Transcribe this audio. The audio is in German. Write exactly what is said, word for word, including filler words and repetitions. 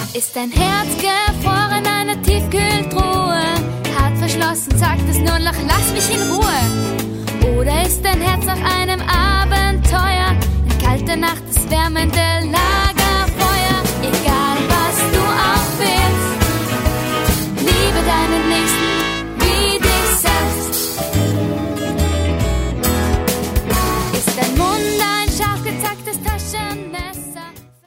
Ist dein Herz gefroren, eine Tiefkühltruhe? Hart verschlossen, sagt es nur noch, lass mich in Ruhe. Oder ist dein Herz nach einem Abenteuer? In kalter Nacht das wärmende Lagerfeuer.